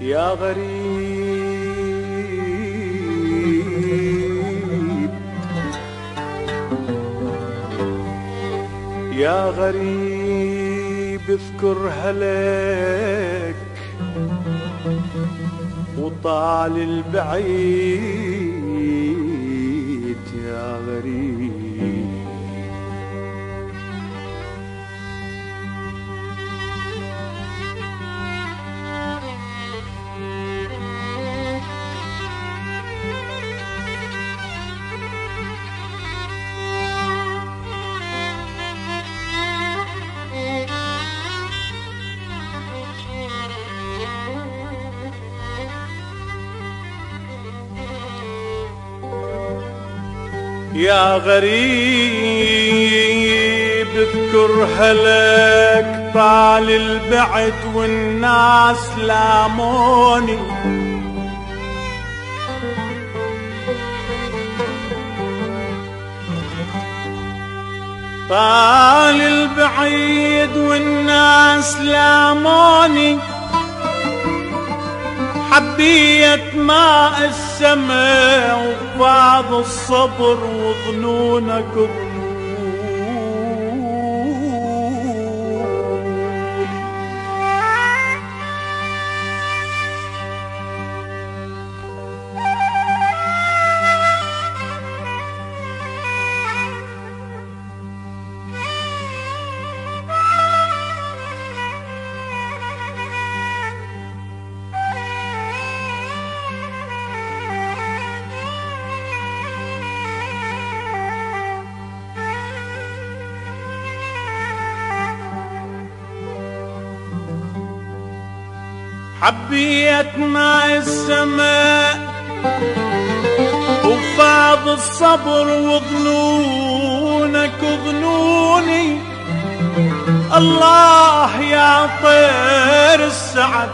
يا غريب يا غريب اذكر هلاك وطال البعيد يا غريب. يا غريب اذكر هلاك طال البعد والناس لاموني، طال البعيد والناس لاموني، حبيت ماء السماء وبعض الصبر وظنونك ظنون. حبيت ماء السماء وفاض الصبر وظنونك ظنوني. الله يا طير السعد،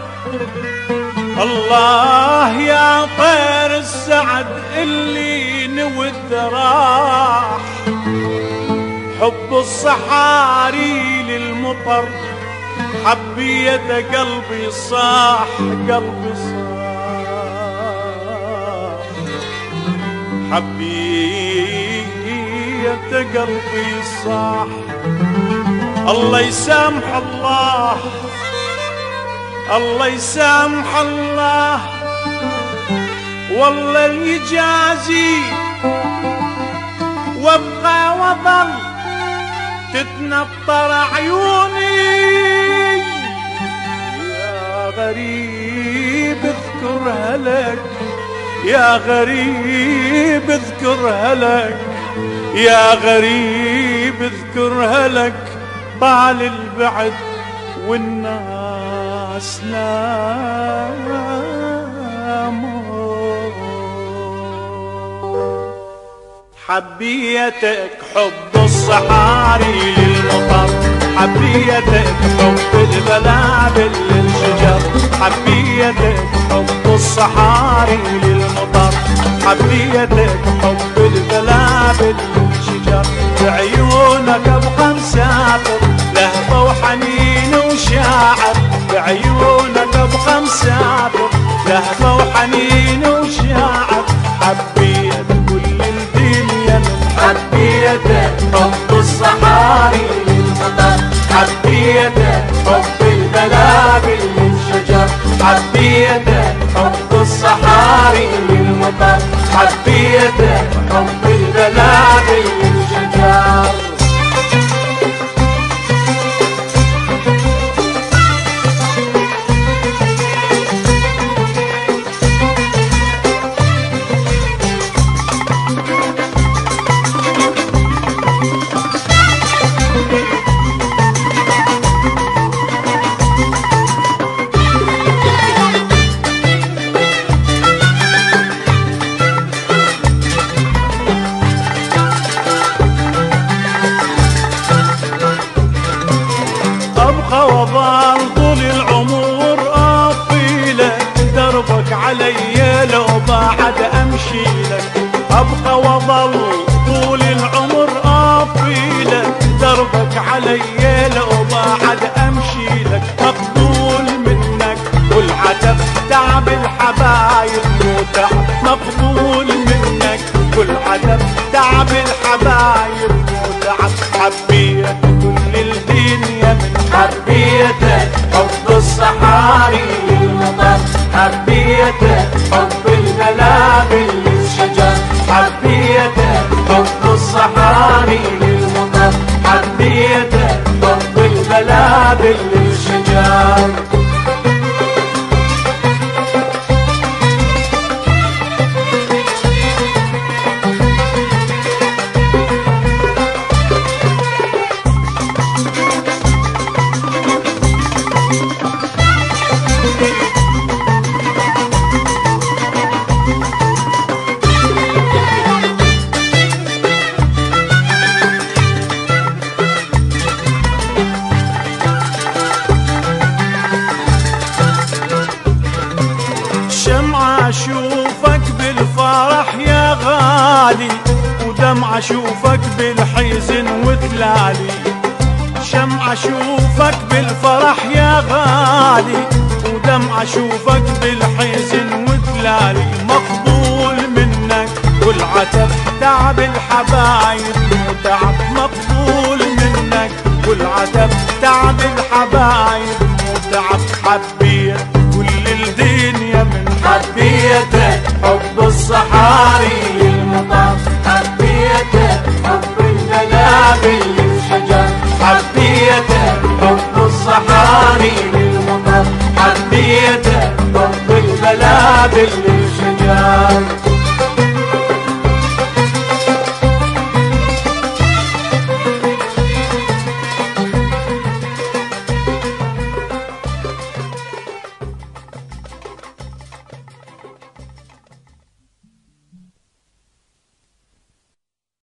الله يا طير السعد اللي نود راح، حب الصحاري للمطر حبيت قلبي صاح، قلبي صاح، حبيت قلبي صاح. الله يسامح الله، الله يسامح الله، والله يجازي وابقى وظل تتنطر عيوني. يا غريب اذكر هلك، يا غريب اذكر هلك، يا غريب اذكر هلك طال البعد والناس ناموا. حبيتك حب الصحاري للمطر، حبيتك حب البلابل للشجر، حبيتك حب الصحاري للمطر، حبيتك حب البلابل للشجر. بعيونك ابقى مسافر لهفة وحنين وشاعر، بعيونك ابقى مسافر لهفة وحنين وشاعر. حبيت كل الدنيا من حبيتك حب الصحاري للمطر، حبيتك حب البلابل للشجر، حبيتك حب الصحاري للمطر، حبيتك حب البلابل للشجر. وظل طول العمر أطيلك دربك علي لو بعد أمشي لك، أبقى وظل طول العمر أطيلك دربك علي لو بعد أمشي لك. مقبول منك والعتب تعال بلابل الشجار. اشوفك بالفرح يا غالي ودمع اشوفك بالحزن وتلالي. شمعة اشوفك بالفرح يا غالي ودمع اشوفك بالحزن وتلالي. مقبول منك والعتب تعب الحبايب متعب. مقبول منك والعتب تعب الحبايب